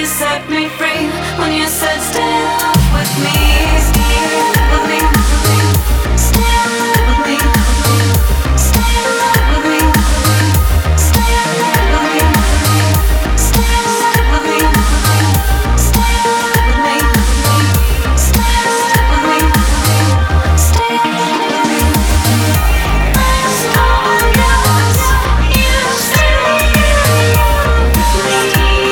set me free when you said stay in love with me. Stay in love with me. Stay in love with me. Stay in love with me. Stay in love with me. Stay in love with me. Stay in love with me. Stay in love with me. Stay in love with me. As long as you stay in love with me.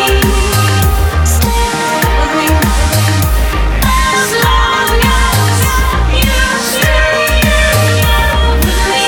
Stay in love with me. As long as you stay in love with me.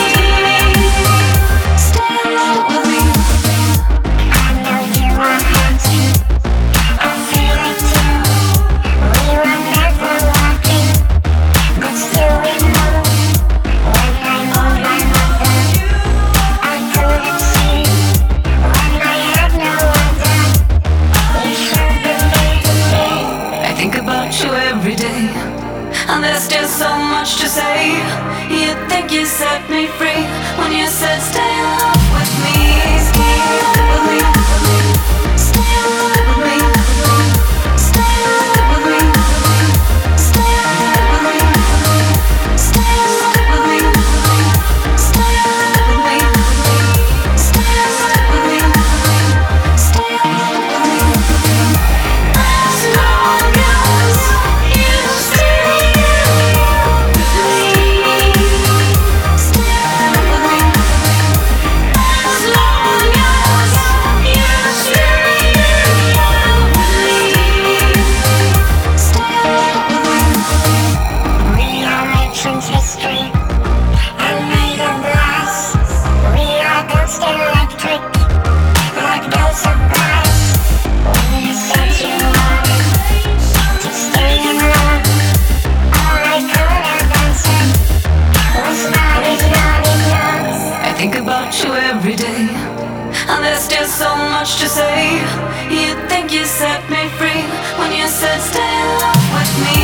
Stay in love with me. I know you are haunted. I feel it too. We were never walking, but still we know. When I moved my mother, I couldn't see. When I had no other, you should believe me. I think about you every day, and there's still so much to say. You think you set me free when you said stay in love with me. Stay in love with me. Stay in love with me. Stay in love with me. Stay in love with me. Stay in love with me. Stay in love with me. Stay in love with me. Stay in love with me. As long as you stay in love with me. Stay in love with me. As long as you stay in love with me. Stay in love with me. We are ancient history and made of glass. We are ghost electric, like bells of brass. When you said you wanted to stay in love, all I could have answered was not enough. I think about you every day, and there's still so much to say. You think you set me free when you said stay in love with me.